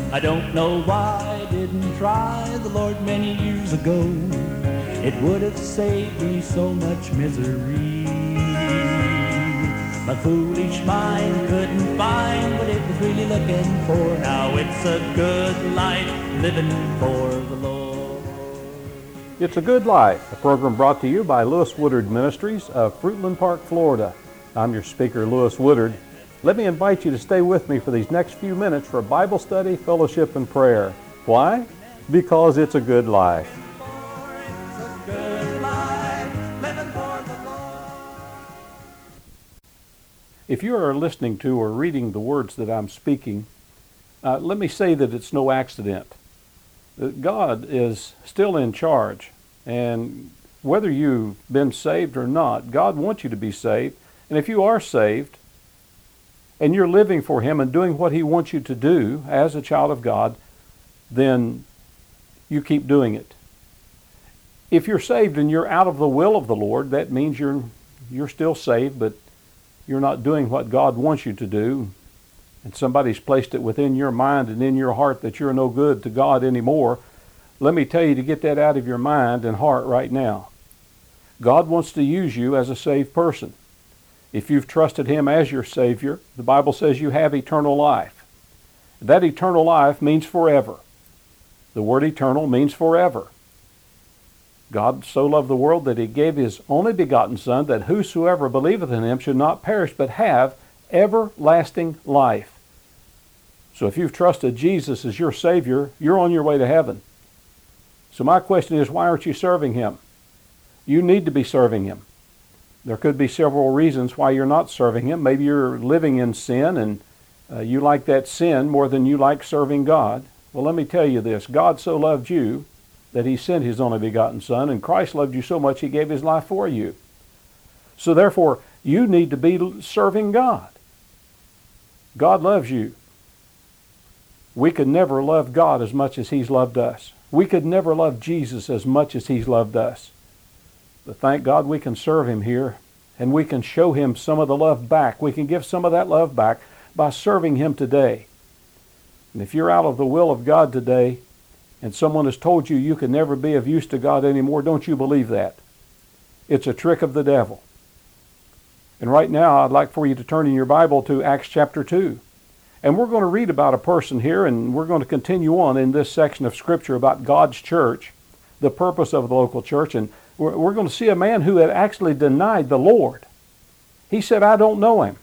I don't know why I didn't try the Lord many years ago. It would have saved me so much misery. My foolish mind couldn't find what it was really looking for. Now it's a good life living for the Lord. It's a Good Life, a program brought to you by Lewis Woodard Ministries of Fruitland Park, Florida. I'm your speaker, Lewis Woodard. Let me invite you to stay with me for these next few minutes for Bible study, fellowship, and prayer. Why? Because it's a good life. If you are listening to or reading the words that I'm speaking, let me say that it's no accident. God is still in charge, and whether you've been saved or not, God wants you to be saved. And if you are saved, and you're living for Him and doing what He wants you to do as a child of God, then you keep doing it. If you're saved and you're out of the will of the Lord, that means you're still saved, but you're not doing what God wants you to do, and somebody's placed it within your mind and in your heart that you're no good to God anymore. Let me tell you to get that out of your mind and heart right now. God wants to use you as a saved person. If you've trusted Him as your Savior, the Bible says you have eternal life. That eternal life means forever. The word eternal means forever. God so loved the world that He gave His only begotten Son, that whosoever believeth in Him should not perish, but have everlasting life. So if you've trusted Jesus as your Savior, you're on your way to heaven. So my question is, why aren't you serving Him? You need to be serving Him. There could be several reasons why you're not serving Him. Maybe you're living in sin and you like that sin more than you like serving God. Well, let me tell you this. God so loved you that He sent His only begotten Son, and Christ loved you so much He gave His life for you. So therefore, you need to be serving God. God loves you. We could never love God as much as He's loved us. We could never love Jesus as much as He's loved us. But thank God we can serve Him here, and we can show Him some of the love back. We can give some of that love back by serving Him today. And if you're out of the will of God today, and someone has told you you can never be of use to God anymore, don't you believe that. It's a trick of the devil. And right now, I'd like for you to turn in your Bible to Acts chapter 2. And we're going to read about a person here, and we're going to continue on in this section of Scripture about God's church, the purpose of the local church, and we're going to see a man who had actually denied the Lord. He said, I don't know Him.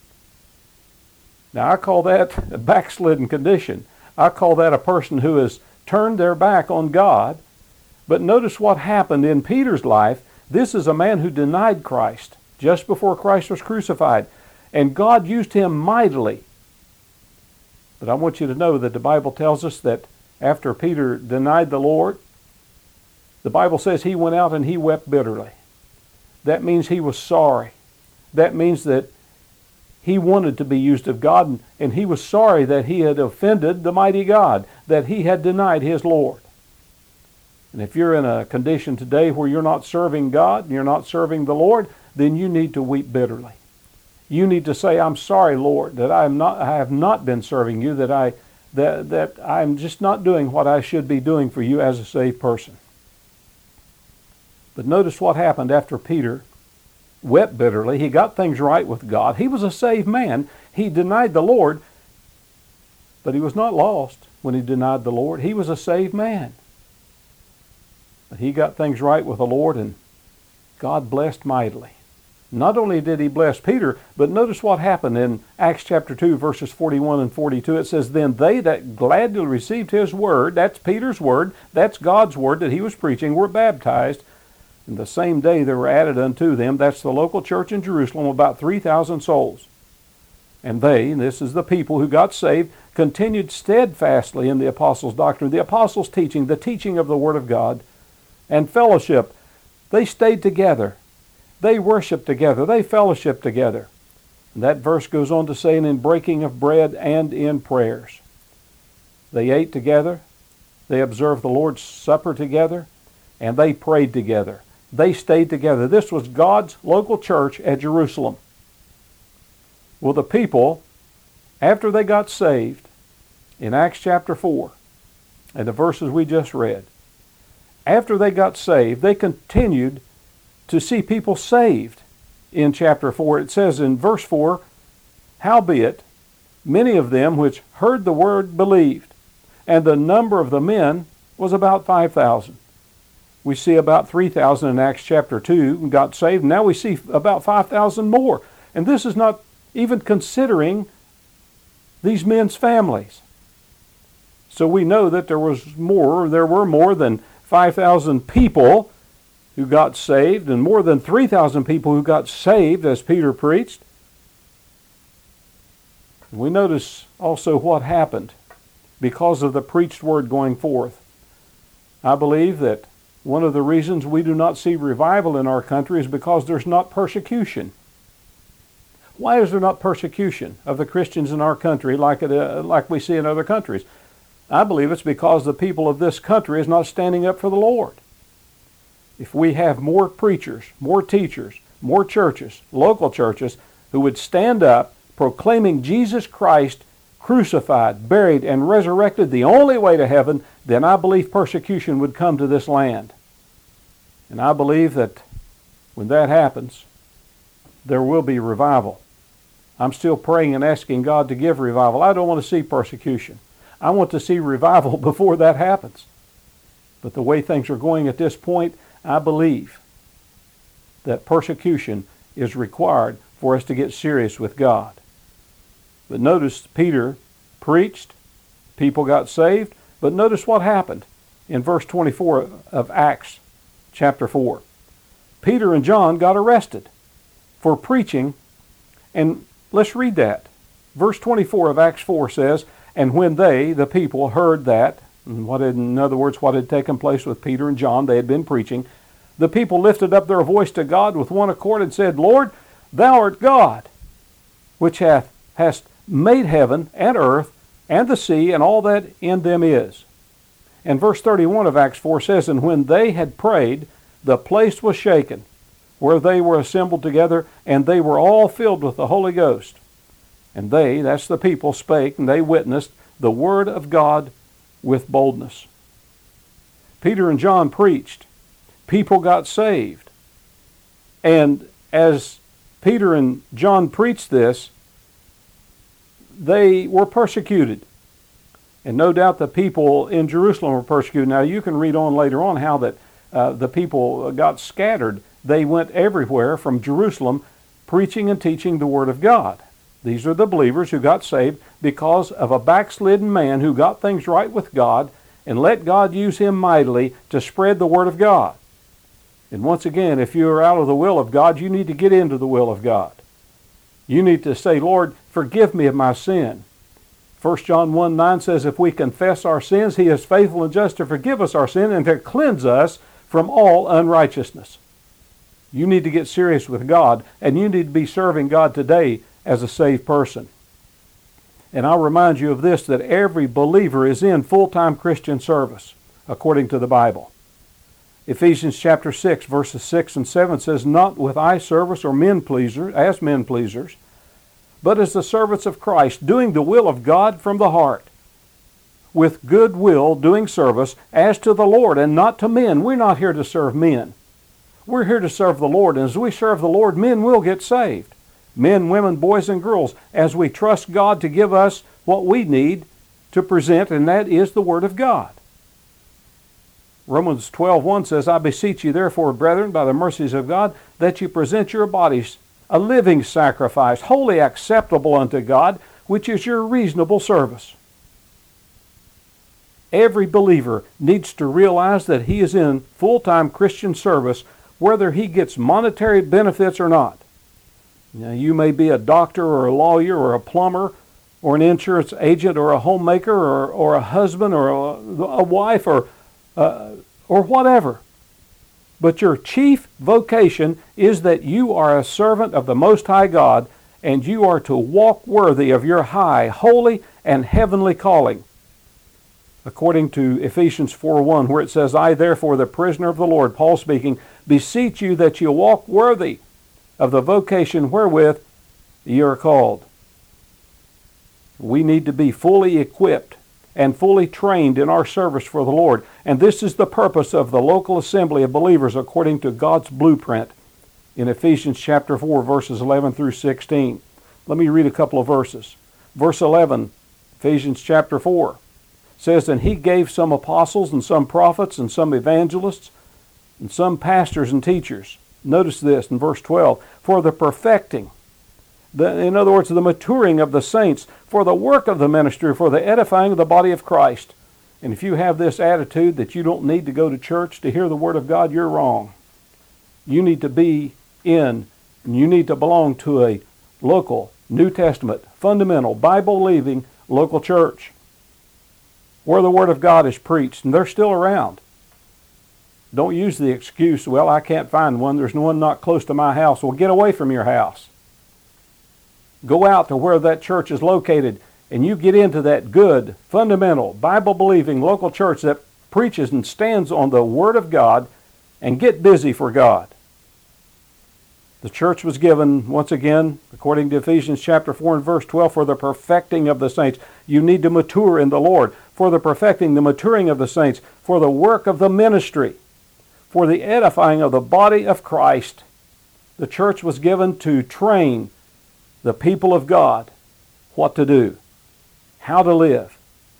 Now, I call that a backslidden condition. I call that a person who has turned their back on God. But notice what happened in Peter's life. This is a man who denied Christ just before Christ was crucified. And God used him mightily. But I want you to know that the Bible tells us that after Peter denied the Lord, the Bible says he went out and he wept bitterly. That means he was sorry. That means that he wanted to be used of God, and he was sorry that he had offended the mighty God, that he had denied his Lord. And if you're in a condition today where you're not serving God, and you're not serving the Lord, then you need to weep bitterly. You need to say, I'm sorry, Lord, that I have not been serving you, that I'm just not doing what I should be doing for you as a saved person. But notice what happened after Peter wept bitterly. He got things right with God. He was a saved man. He denied the Lord, but he was not lost when he denied the Lord. He was a saved man. But he got things right with the Lord, and God blessed mightily. Not only did He bless Peter, but notice what happened in Acts chapter 2, verses 41 and 42. It says, Then they that gladly received His word, that's Peter's word, that's God's word that he was preaching, were baptized. And the same day there were added unto them, that's the local church in Jerusalem, about 3,000 souls. And they, and this is the people who got saved, continued steadfastly in the apostles' doctrine, the apostles' teaching, the teaching of the Word of God, and fellowship. They stayed together. They worshiped together. They fellowshiped together. And that verse goes on to say, and in breaking of bread and in prayers. They ate together. They observed the Lord's Supper together. And they prayed together. They stayed together. This was God's local church at Jerusalem. Well, the people, after they got saved, in Acts chapter 4, and the verses we just read, after they got saved, they continued to see people saved. In chapter 4, it says in verse 4, howbeit, many of them which heard the word believed, and the number of the men was about 5,000. We see about 3,000 in Acts chapter 2 got saved. Now we see about 5,000 more. And this is not even considering these men's families. So we know that there were more than 5,000 people who got saved, and more than 3,000 people who got saved as Peter preached. We notice also what happened because of the preached word going forth. I believe that one of the reasons we do not see revival in our country is because there's not persecution. Why is there not persecution of the Christians in our country like we see in other countries? I believe it's because the people of this country is not standing up for the Lord. If we have more preachers, more teachers, more churches, local churches, who would stand up proclaiming Jesus Christ crucified, buried, and resurrected, the only way to heaven, then I believe persecution would come to this land. And I believe that when that happens, there will be revival. I'm still praying and asking God to give revival. I don't want to see persecution. I want to see revival before that happens. But the way things are going at this point, I believe that persecution is required for us to get serious with God. But notice Peter preached, people got saved, but notice what happened in verse 24 of Acts chapter 4. Peter and John got arrested for preaching, and let's read that. Verse 24 of Acts 4 says, and when they, the people, heard that, in other words, what had taken place with Peter and John, they had been preaching, the people lifted up their voice to God with one accord and said, Lord, thou art God, which hast made heaven and earth and the sea and all that in them is. And verse 31 of Acts 4 says, and when they had prayed, the place was shaken, where they were assembled together, and they were all filled with the Holy Ghost. And they, that's the people, spake, and they witnessed the word of God with boldness. Peter and John preached. People got saved. And as Peter and John preached this, they were persecuted. And no doubt the people in Jerusalem were persecuted. Now you can read on later on how that the people got scattered. They went everywhere from Jerusalem preaching and teaching the Word of God. These are the believers who got saved because of a backslidden man who got things right with God and let God use him mightily to spread the Word of God. And once again, if you are out of the will of God, you need to get into the will of God. You need to say, Lord, forgive me of my sin. 1 John 1:9 says, if we confess our sins, He is faithful and just to forgive us our sin and to cleanse us from all unrighteousness. You need to get serious with God, and you need to be serving God today as a saved person. And I'll remind you of this, that every believer is in full-time Christian service, according to the Bible. Ephesians chapter 6, verses 6 and 7 says, not with eye service or men pleasers, but as the servants of Christ, doing the will of God from the heart, with good will doing service as to the Lord and not to men. We're not here to serve men. We're here to serve the Lord, and as we serve the Lord, men will get saved. Men, women, boys, and girls, as we trust God to give us what we need to present, and that is the Word of God. Romans 12:1 says, I beseech you therefore, brethren, by the mercies of God, that you present your bodies a living sacrifice, wholly acceptable unto God, which is your reasonable service. Every believer needs to realize that he is in full-time Christian service, whether he gets monetary benefits or not. Now, you may be a doctor or a lawyer or a plumber or an insurance agent or a homemaker or a husband or a wife or whatever. But your chief vocation is that you are a servant of the Most High God, and you are to walk worthy of your high, holy, and heavenly calling. According to Ephesians 4:1, where it says, I therefore, the prisoner of the Lord, Paul speaking, beseech you that you walk worthy of the vocation wherewith ye are called. We need to be fully equipped and fully trained in our service for the Lord. And this is the purpose of the local assembly of believers according to God's blueprint in Ephesians chapter 4, verses 11 through 16. Let me read a couple of verses. Verse 11, Ephesians chapter 4, says, "And he gave some apostles and some prophets and some evangelists and some pastors and teachers." Notice this in verse 12, "for the perfecting," in other words, the maturing of the saints, "for the work of the ministry, for the edifying of the body of Christ." And if you have this attitude that you don't need to go to church to hear the Word of God, you're wrong. You need to be in, and you need to belong to a local, New Testament, fundamental, Bible-believing local church where the Word of God is preached, and they're still around. Don't use the excuse, "Well, I can't find one. There's one not close to my house." Well, get away from your house. Go out to where that church is located, and you get into that good, fundamental, Bible-believing local church that preaches and stands on the Word of God, and get busy for God. The church was given, once again, according to Ephesians chapter 4 and verse 12, for the perfecting of the saints. You need to mature in the Lord. For the perfecting, the maturing of the saints, for the work of the ministry, for the edifying of the body of Christ. The church was given to train the people of God what to do, how to live,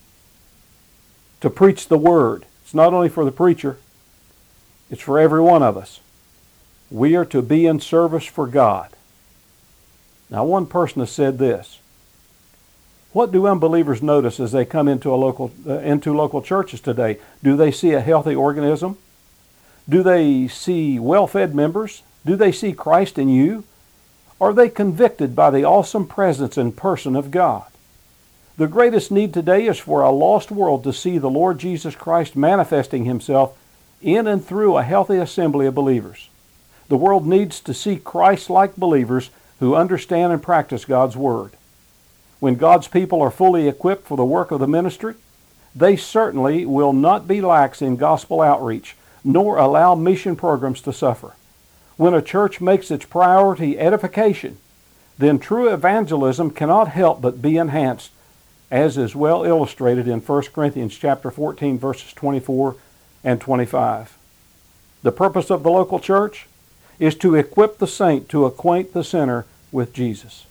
to preach the Word. It's not only for the preacher, it's for every one of us. We are to be in service for God. Now, one person has said this: what do unbelievers notice as they come into local churches today? Do they see a healthy organism? Do they see well-fed members? Do they see Christ in you? Are they convicted by the awesome presence and person of God? The greatest need today is for a lost world to see the Lord Jesus Christ manifesting Himself in and through a healthy assembly of believers. The world needs to see Christ-like believers who understand and practice God's Word. When God's people are fully equipped for the work of the ministry, they certainly will not be lax in gospel outreach, nor allow mission programs to suffer. When a church makes its priority edification, then true evangelism cannot help but be enhanced, as is well illustrated in 1 Corinthians chapter 14, verses 24 and 25. The purpose of the local church is to equip the saint to acquaint the sinner with Jesus.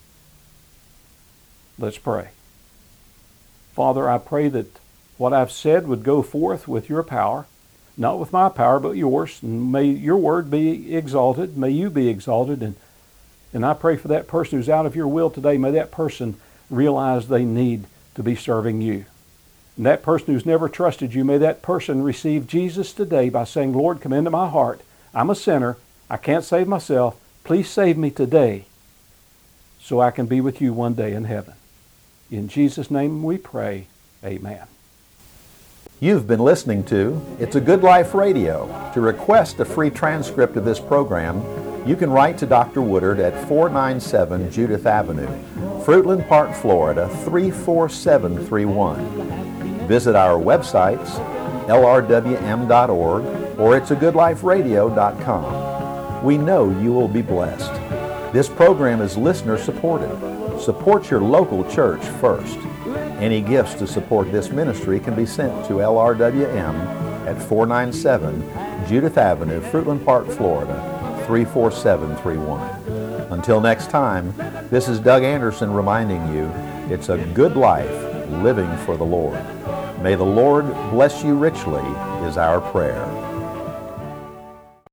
Let's pray. Father, I pray that what I've said would go forth with your power, not with my power, but yours. And may your word be exalted. May you be exalted. And I pray for that person who's out of your will today. May that person realize they need to be serving you. And that person who's never trusted you, may that person receive Jesus today by saying, "Lord, come into my heart. I'm a sinner. I can't save myself. Please save me today so I can be with you one day in heaven." In Jesus' name we pray. Amen. You've been listening to It's a Good Life Radio. To request a free transcript of this program, you can write to Dr. Woodard at 497 Judith Avenue, Fruitland Park, Florida 34731. Visit our websites, lrwm.org or it'sagoodliferadio.com. We know you will be blessed. This program is listener supported. Support your local church first. Any gifts to support this ministry can be sent to LRWM at 497 Judith Avenue, Fruitland Park, Florida 34731. Until next time, this is Doug Anderson reminding you, it's a good life living for the Lord. May the Lord bless you richly is our prayer.